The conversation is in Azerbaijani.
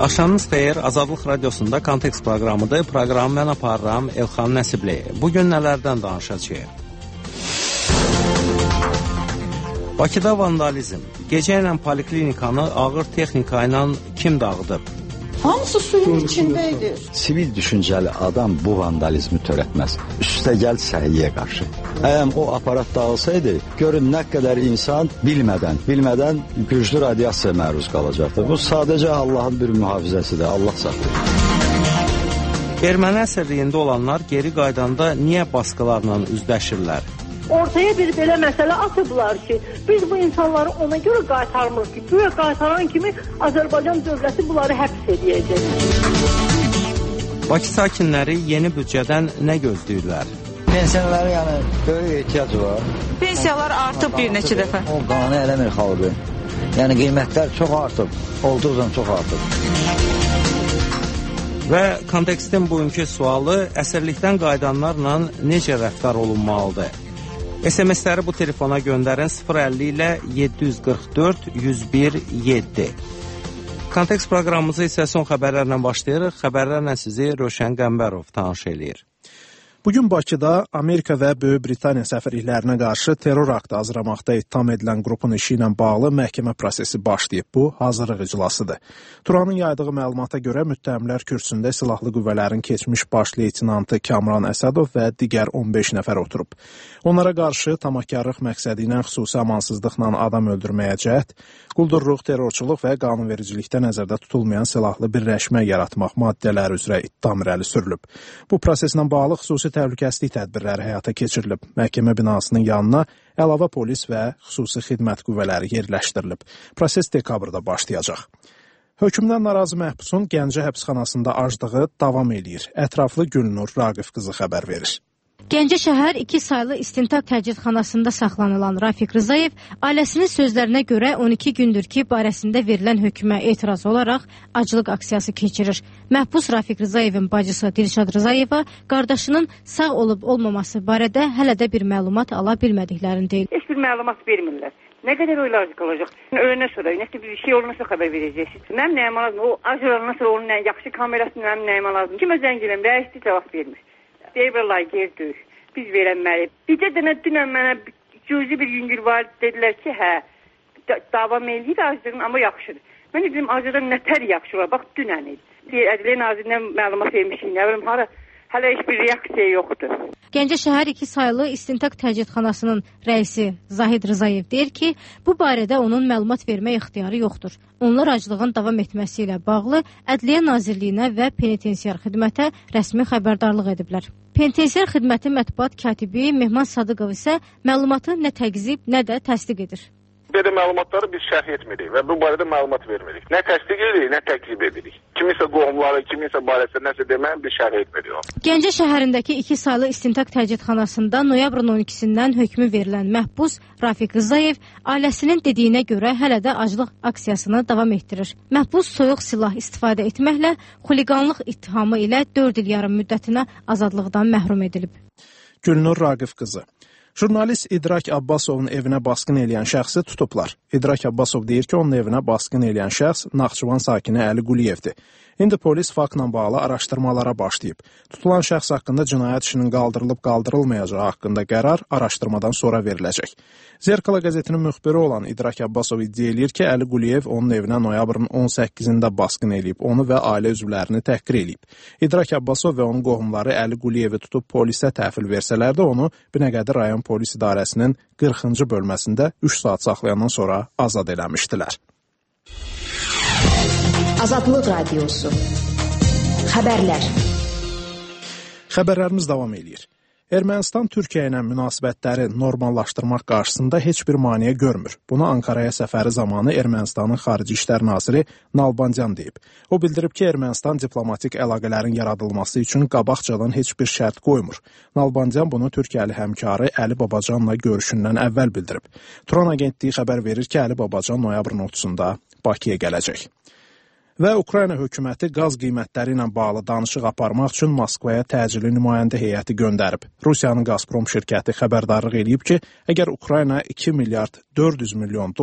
Axşamınız xeyir, Azadlıq Radiosunda Kontekst proqramıdır. Proqramı mən aparıram Elxan Nəsibli. Bugün nələrdən danışacağıq? Bakıda vandalizm. Gecə ilə poliklinikanı ağır texnika ilə kim dağıdıb? Hamısı suyun içindeydi. Sivil düşüncəli adam bu vandalizmi törətməz. Üstəgəl səhiyyə qarşı. Əgər o aparat dağılsaydı, görün nə qədər insan bilmədən güclü radiasiyaya məruz qalacaqdı. Bu sadəcə Allahın bir mühafizəsidir. Allah saxlayır. Erməni əsirliyində olanlar geri qaydanda niyə baskılarla üzləşirlər? Ortaya bir belə məsələ atıblar ki, biz bu insanları ona görə qaytarmırıq ki, güya qaytaran kimi Azərbaycan dövləti bunları həbs edəcək. Bakı sakinləri yeni büdcədən nə gözləyirlər? Pensiyalara böyük ehtiyac var. Pensiyalar artıb bir neçə dəfə. O qanı eləmir xalqı. Qiymətlər çox artıb, olduğundan çox artıb. Və kontekstin bugünkü sualı əsirlikdən qayıdanlarla necə rəftar olunmalıdır? SMS-ləri bu telefona göndərin 050 ilə 744 101 7. Kontekst proqramımızı isə son xəbərlərlə başlayırıq. Xəbərlərlə sizi Rövşən Qəmbərov tanış eləyir. Bugün Bakıda Amerika və Böyük Britaniya səfirliklərinə qarşı terror aktı hazırlamaqda ittiham edilən qrupun işi ilə bağlı məhkəmə prosesi başlayıb. Bu, hazırlıq iclasıdır. Turanın yaydığı məlumata görə müttəhimlər kürsüsündə silahlı qüvvələrin keçmiş baş leytinantı Kamran Əsədov və digər 15 nəfər oturub. Onlara qarşı tamahkarlıq məqsədi ilə xüsusi amansızlıqla adam öldürməyə cəhd, quldurluq, terrorçuluq və qanunvericilikdə nəzərdə tutulmayan silahlı birləşmə yaratmaq maddələri üzrə ittiham irəli sürülüb. Bu proseslə bağlı xüsusi təhlükəsizlik tədbirləri həyata keçirilib. Məhkəmə binasının yanına əlavə polis və xüsusi xidmət qüvvələri yerləşdirilib. Proses dekabrda başlayacaq. Hökmdən narazı məhbusun Gəncə həbsxanasında aclığı davam eləyir. Ətraflı Gülnur Raqif qızı xəbər verir. Gəncə şəhər 2 saylı istintaq təcridxanasında saxlanılan Rafiq Rzayev ailəsinin sözlərinə görə 12 gündür ki, barəsində verilən hökmə etiraz olaraq aclıq aksiyası keçirir. Məhbus Rafiq Rzayevin bacısı Dilşad Rzayeva qardaşının sağ olub-olmaması barədə hələ də bir məlumat ala bilmədiklərini deyil. Heç bir məlumat vermirlər. Nə qədər oylar qalacaq? Öləndən sonra, nəsə bir şey olmasa xəbər verəcəksiniz. Mənim nəyəm lazım? O acılarından sonra onun yaxşı kamerasını mənim nəyəm lazım? Kimə zəng eləm? Rəisli cavab vermir. Deyirlər, gerdik, biz verənməliyik. Bir də dünən mənə cüzi bir yüngül var, dedilər ki, davam eləyir acılığın, amma yaxşıdır. Mən dedim, acıdan nətər yaxşı olar, bax dünən idi. Ədliyyə Nazirindən məlumat vermişik, nə bilim, hələ heç bir reaksiya yoxdur. Gəncə şəhər 2 saylı istintaq təcridxanasının rəisi Zahid Rzayev deyir ki, bu barədə onun məlumat vermə ixtiyarı yoxdur. Onlar aclığın davam etməsi ilə bağlı Ədliyyə Nazirliyinə və Penitensiar xidmətə rəsmi xəbərdarlıq ediblər. Penitensiar xidməti mətbuat katibi Mehman Sadıqov isə məlumatı nə təqzib, nə də təsdiq edir. Belə məlumatları biz şərh etmirik və bu barədə məlumat vermirik. Nə təsdiq edirik, nə təklif edirik. Kiminsə qohumları, kiminsə barəsində nəsə deməyin biz şərh etmirik. Gəncə şəhərindəki 2 saylı istintaq təcridxanasında noyabrın 12-sindən hökmü verilən məhbus Rafiq Rzayev ailəsinin dediyinə görə hələ də aclıq aksiyasını davam etdirir. Məhbus soyuq silah istifadə etməklə xuliqanlıq ittihamı ilə 4 il yarım müddətinə azadlıqdan məhrum edilib. Gülnur Raqif qızı. Jurnalist İdrak Abbasovun evinə basqın eləyən şəxsi tutublar. İdrak Abbasov deyir ki, onun evinə basqın eləyən şəxs Naxçıvan sakini Əli Quliyevdir. İndi polis faktla bağlı araşdırmalara başlayıb. Tutulan şəxs haqqında cinayət işinin qaldırılıb-qaldırılmayacağı haqqında qərar araşdırmadan sonra veriləcək. Zerkala qəzetinin müxbiri olan İdrak Abbasov iddia eləyir ki, Əli Quliyev onun evinə noyabrın 18-də basqın eləyib, onu və ailə üzvlərini təhqir eləyib. İdrak Abbasov və onun qohumları Əli Quliyevi tutub polisə təhvil versələr də onu Binəqədi rayon polis idarəsinin 40-cı bölməsində 3 saat saxlayandan sonra azad eləmişdilər. Azadlıq Radiosu. Xəbərlər. Xəbərlərimiz davam edir. Ermənistan Türkiyə ilə münasibətləri normallaşdırmaq qarşısında heç bir maneə görmür. Bunu Ankaraya səfəri zamanı Ermənistanın Xarici İşlər naziri Nalbandyan deyib. O bildirib ki, Ermənistan diplomatik əlaqələrin yaradılması üçün qabaqcadan heç bir şərt qoymur. Nalbandyan bunu Türkiyəli həmkarı Əli Babacanla görüşündən əvvəl bildirib. Turan agentliyi xəbər verir ki, Əli Babacan noyabrın 30-da Bakıya gələcək. Və Ukrayna hökuməti qaz qiymətləri ilə bağlı danışıq aparmaq üçün Moskvaya təcili nümayəndə heyəti göndərib. Rusiyanın Gazprom şirkəti xəbərdarlıq edib ki, əgər Ukrayna 2 milyard 400 milyon